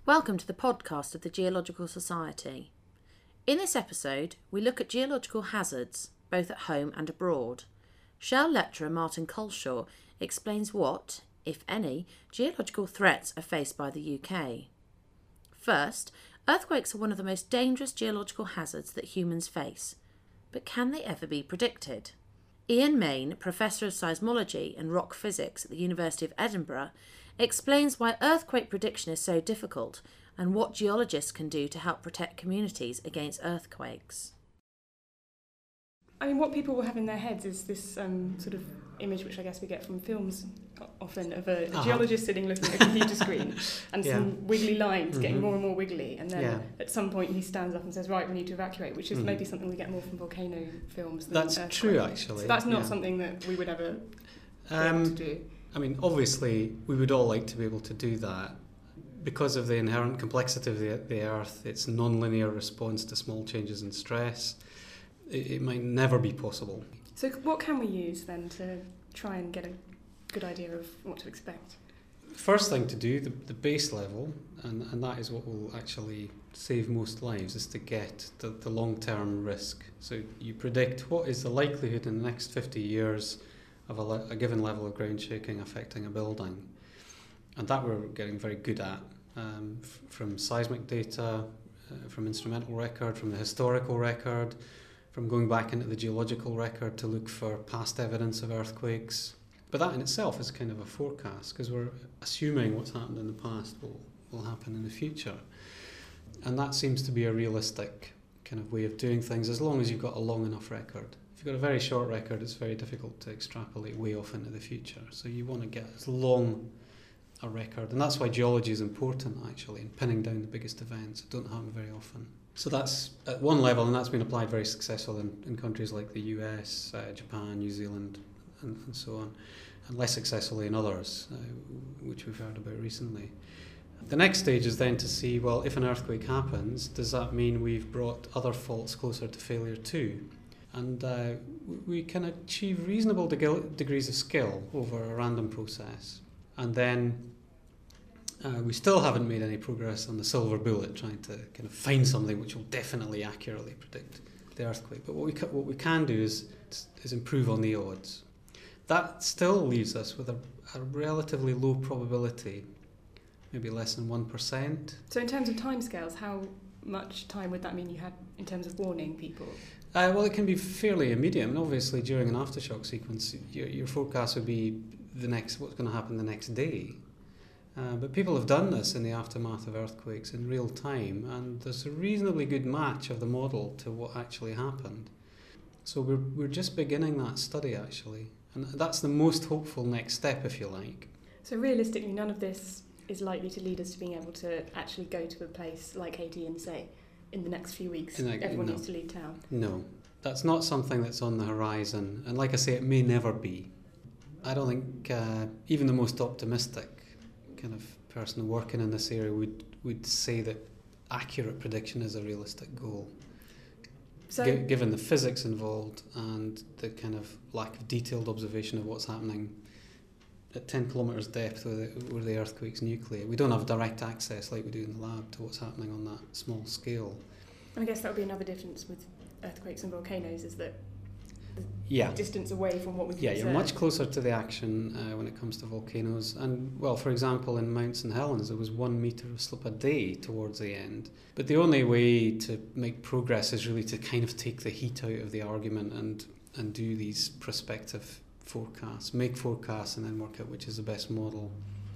Welcome to the podcast of the Geological Society. In this episode, we look at geological hazards, both at home and abroad. Shell lecturer Martin Culshaw explains what, if any, geological threats are faced by the UK. First, earthquakes are one of the most dangerous geological hazards that humans face. But can they ever be predicted? Ian Main, Professor of Seismology and Rock Physics at the University of Edinburgh, explains why earthquake prediction is so difficult and what geologists can do to help protect communities against earthquakes. I mean, what people will have in their heads is this sort of image, which I guess we get from films often, of a geologist sitting looking at a computer screen and some wiggly lines getting more and more wiggly, and then at some point he stands up and says, right, we need to evacuate, which is maybe something we get more from volcano films than That's earthquake. true, actually. So that's not something that we would ever be able to do. I mean, obviously, we would all like to be able to do that. Because of the inherent complexity of the Earth, its non-linear response to small changes in stress, it might never be possible. So what can we use then to try and get a good idea of what to expect? First thing to do, the base level, and that is what will actually save most lives, is to get the long-term risk. So you predict what is the likelihood in the next 50 years of a given level of ground shaking affecting a building. And that we're getting very good at from seismic data, from instrumental record, from the historical record, from going back into the geological record to look for past evidence of earthquakes. But that in itself is kind of a forecast, because we're assuming what's happened in the past will happen in the future. And that seems to be a realistic kind of way of doing things, as long as you've got a long enough record. If you've got a very short record, it's very difficult to extrapolate way off into the future. So you want to get as long a record, and that's why geology is important, actually, in pinning down the biggest events that don't happen very often. So that's at one level, and that's been applied very successfully in countries like the US, Japan, New Zealand, and so on, and less successfully in others, which we've heard about recently. The next stage is then to see, well, if an earthquake happens, does that mean we've brought other faults closer to failure too? And we can achieve reasonable degrees of skill over a random process. And then we still haven't made any progress on the silver bullet, trying to kind of find something which will definitely accurately predict the earthquake. But what we can do is improve on the odds. That still leaves us with a relatively low probability, maybe less than 1%. So in terms of timescales, how much time would that mean you had in terms of warning people? Well, it can be fairly immediate. And obviously, during an aftershock sequence, your forecast would be what's going to happen the next day. But people have done this in the aftermath of earthquakes in real time, and there's a reasonably good match of the model to what actually happened. So we're just beginning that study, actually, and that's the most hopeful next step, if you like. So realistically, none of this is likely to lead us to being able to actually go to a place like Haiti and say, in the next few weeks, everyone needs to leave town. No, that's not something that's on the horizon, and like I say, it may never be. I don't think even the most optimistic kind of person working in this area would say that accurate prediction is a realistic goal. So, given the physics involved and the kind of lack of detailed observation of what's happening at 10 kilometres depth where the earthquake's nuclear, we don't have direct access like we do in the lab to what's happening on that small scale. And I guess that would be another difference with earthquakes and volcanoes, is that the distance away from what we can observe. You're much closer to the action when it comes to volcanoes. And, well, for example, in Mount St Helens, there was 1 metre of slip a day towards the end. But the only way to make progress is really to kind of take the heat out of the argument and do these prospective forecasts, make forecasts and then work out which is the best model.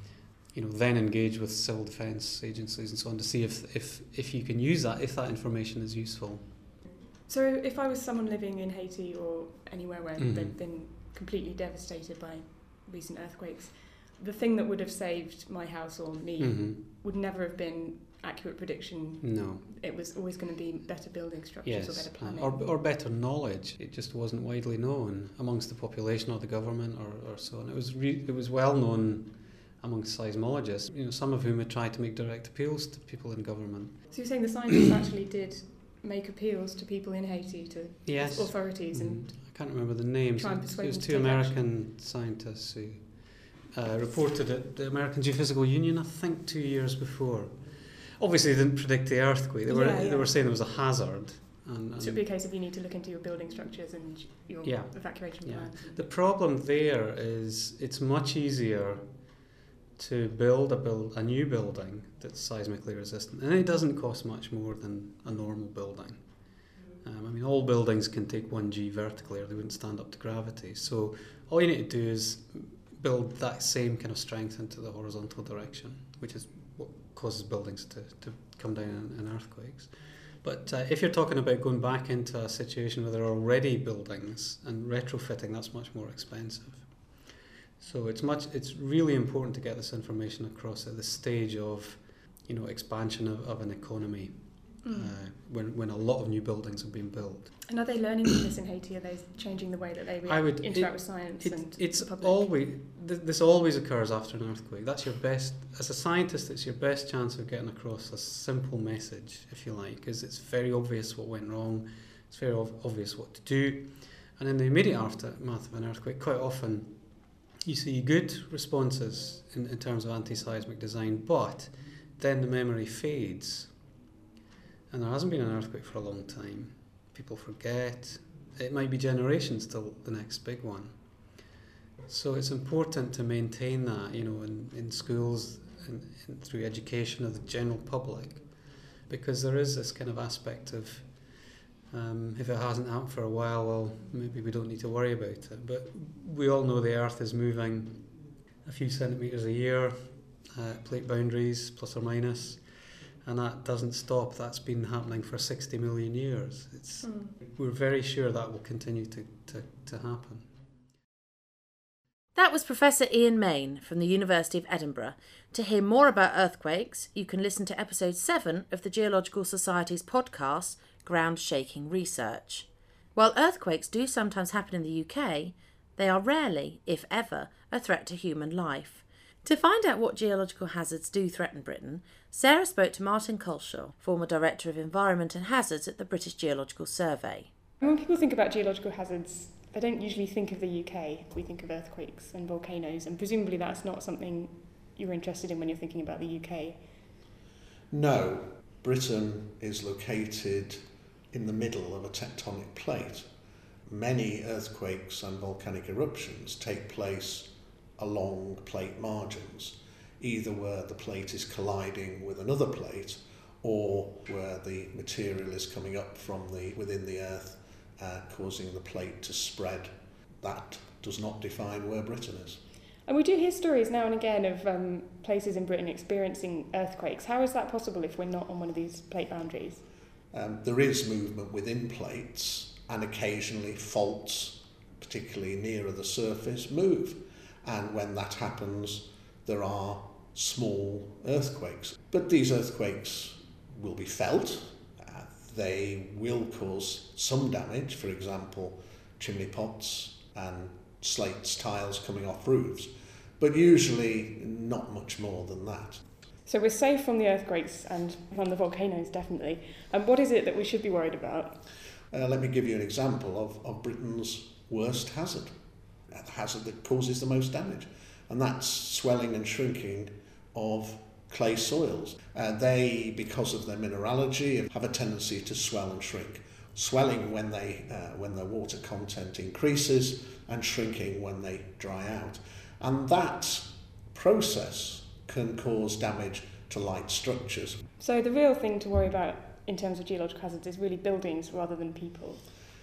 Then engage with civil defence agencies and so on to see if you can use that, if that information is useful. So if I was someone living in Haiti or anywhere where they've been completely devastated by recent earthquakes, the thing that would have saved my house or me would never have been accurate prediction. No. It was always going to be better building structures or better planning. Or better knowledge. It just wasn't widely known amongst the population or the government or so on. It was well known amongst seismologists, some of whom had tried to make direct appeals to people in government. So you're saying the scientists actually did make appeals to people in Haiti, to authorities, and I can't remember the names. It was 2 American scientists who reported at the American Geophysical Union, I think 2 years before. Obviously, they didn't predict the earthquake. They were saying there was a hazard. So it'd be a case of you need to look into your building structures and your evacuation plans. The problem there is it's much easier to build a new building that's seismically resistant, and it doesn't cost much more than a normal building. All buildings can take 1G vertically or they wouldn't stand up to gravity. So all you need to do is build that same kind of strength into the horizontal direction, which is what causes buildings to come down in earthquakes. But if you're talking about going back into a situation where there are already buildings and retrofitting, that's much more expensive. So it's really important to get this information across at the stage of, expansion of an economy. When a lot of new buildings have been built. And are they learning from this in Haiti? Are they changing the way that they interact with science and the public? This always occurs after an earthquake. That's your best, as a scientist, it's your best chance of getting across a simple message, if you like, because it's very obvious what went wrong, it's very obvious what to do. And in the immediate aftermath of an earthquake, quite often you see good responses in terms of anti-seismic design, but then the memory fades. And there hasn't been an earthquake for a long time. People forget. It might be generations till the next big one. So it's important to maintain that, in schools and through education of the general public, because there is this kind of aspect of if it hasn't happened for a while, well, maybe we don't need to worry about it. But we all know the Earth is moving a few centimetres a year, plate boundaries plus or minus. And that doesn't stop. That's been happening for 60 million years. We're very sure that will continue to happen. That was Professor Ian Main from the University of Edinburgh. To hear more about earthquakes, you can listen to episode 7 of the Geological Society's podcast, Ground Shaking Research. While earthquakes do sometimes happen in the UK, they are rarely, if ever, a threat to human life. To find out what geological hazards do threaten Britain, Sarah spoke to Martin Culshaw, former Director of Environment and Hazards at the British Geological Survey. When people think about geological hazards, they don't usually think of the UK. We think of earthquakes and volcanoes, and presumably that's not something you're interested in when you're thinking about the UK. No, Britain is located in the middle of a tectonic plate. Many earthquakes and volcanic eruptions take place along plate margins, either where the plate is colliding with another plate or where the material is coming up from within the earth, causing the plate to spread. That does not define where Britain is. And we do hear stories now and again of places in Britain experiencing earthquakes. How is that possible if we're not on one of these plate boundaries? There is movement within plates, and occasionally faults, particularly nearer the surface, move. And when that happens, there are small earthquakes. But these earthquakes will be felt. They will cause some damage, for example, chimney pots and slates, tiles coming off roofs, but usually not much more than that. So we're safe from the earthquakes and from the volcanoes, definitely. And what is it that we should be worried about? Let me give you an example of Britain's worst hazard, the hazard that causes the most damage, and that's swelling and shrinking of clay soils. They, because of their mineralogy, have a tendency to swell and shrink. Swelling when their water content increases, and shrinking when they dry out. And that process can cause damage to light structures. So the real thing to worry about in terms of geological hazards is really buildings rather than people?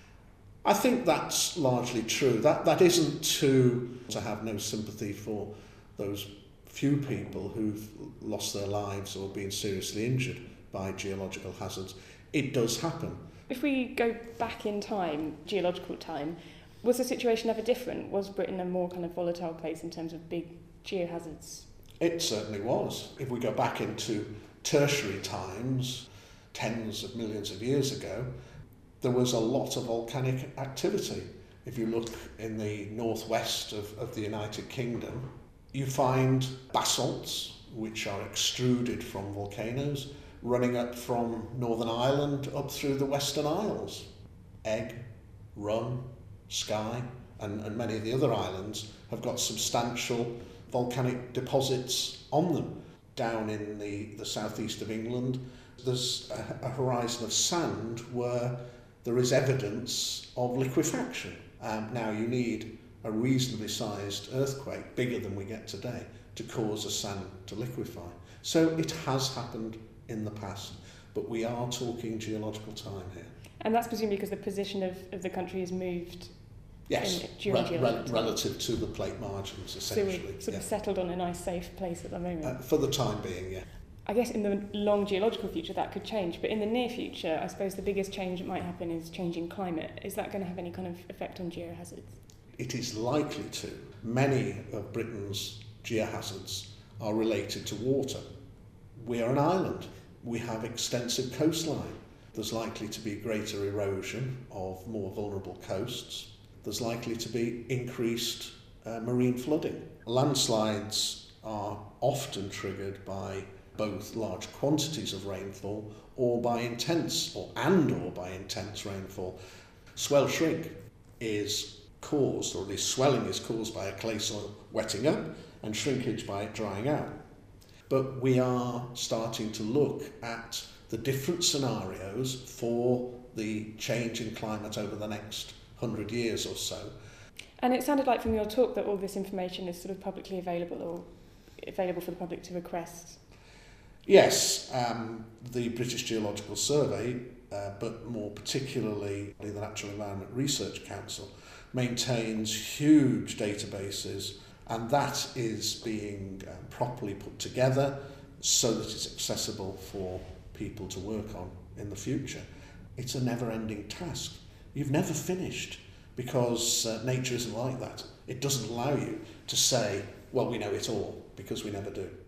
I think that's largely true. That isn't to have no sympathy for those few people who've lost their lives or been seriously injured by geological hazards. It does happen. If we go back in time, geological time, was the situation ever different? Was Britain a more kind of volatile place in terms of big geohazards? It certainly was. If we go back into tertiary times, tens of millions of years ago, there was a lot of volcanic activity. If you look in the northwest of the United Kingdom, you find basalts, which are extruded from volcanoes, running up from Northern Ireland up through the Western Isles. Egg, Rum, Skye, and many of the other islands have got substantial volcanic deposits on them. down in the southeast of England, there's a horizon of sand where there is evidence of liquefaction. Now you need a reasonably sized earthquake, bigger than we get today, to cause a sand to liquefy. So it has happened in the past, but we are talking geological time here. And that's presumably because the position of the country has moved. Yes, relative to the plate margins, essentially. So we're sort of settled on a nice, safe place at the moment. For the time being, yeah. I guess in the long geological future that could change, but in the near future, I suppose the biggest change that might happen is changing climate. Is that going to have any kind of effect on geohazards? It is likely to. Many of Britain's geohazards are related to water. We are an island. We have extensive coastline. There's likely to be greater erosion of more vulnerable coasts. There's likely to be increased marine flooding. Landslides are often triggered by both large quantities of rainfall or by intense rainfall. Swell shrink is caused, or at least swelling is caused, by a clay soil wetting up and shrinkage by it drying out. But we are starting to look at the different scenarios for the change in climate over the next 100 years or so. And it sounded like from your talk that all this information is sort of publicly available, or available for the public to request. Yes, the British Geological Survey, but more particularly the Natural Environment Research Council, maintains huge databases, and that is being properly put together so that it's accessible for people to work on in the future. It's a never-ending task. You've never finished, because nature isn't like that. It doesn't allow you to say, well, we know it all, because we never do.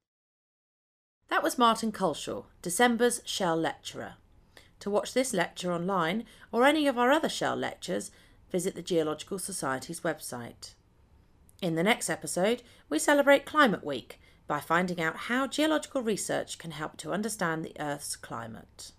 That was Martin Culshaw, December's Shell lecturer. To watch this lecture online, or any of our other Shell lectures, visit the Geological Society's website. In the next episode, we celebrate Climate Week by finding out how geological research can help to understand the Earth's climate.